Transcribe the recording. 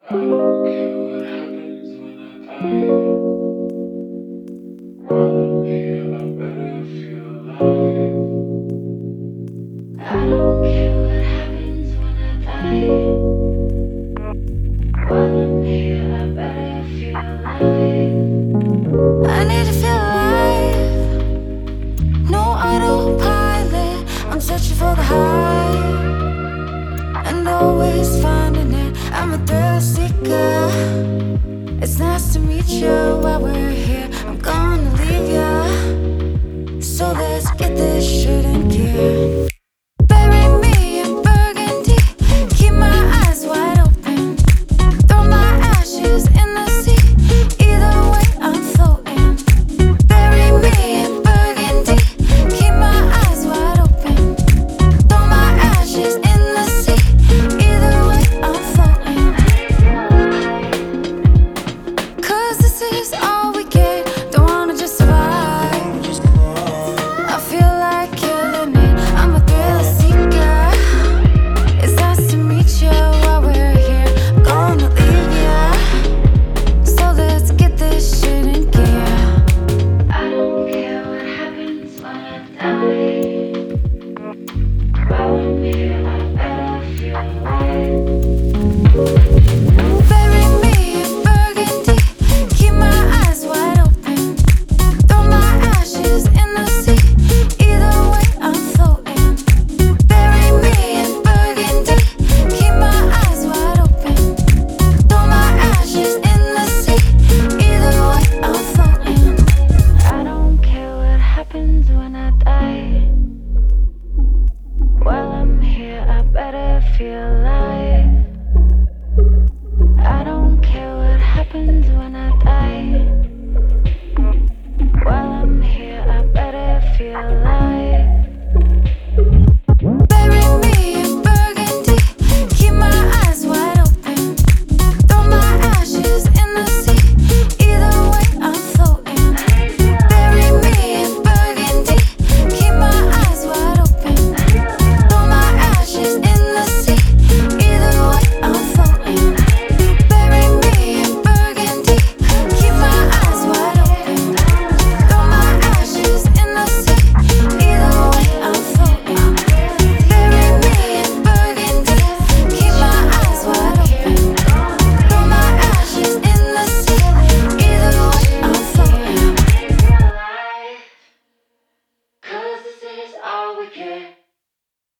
I need to feel alive, no autopilot. I'm searching for the high and always finding it. I'm a thrill seeker. It's nice to meet you while we're here. I'm gonna leave ya, so let's get this shit in gear.